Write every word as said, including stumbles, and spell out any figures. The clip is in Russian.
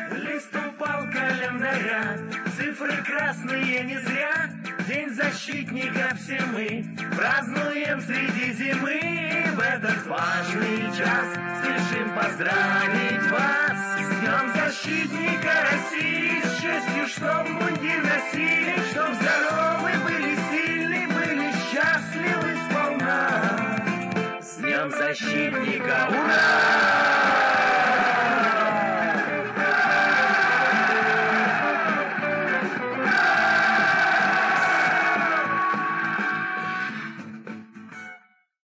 Лист упал календаря, цифры красные не зря. День защитника все мы празднуем среди зимы. В этот важный час спешим поздравить вас с Днем защитника России, с честью, чтоб мундир носили, чтоб здоровы были, сильны были, счастливы сполна. С Днем защитника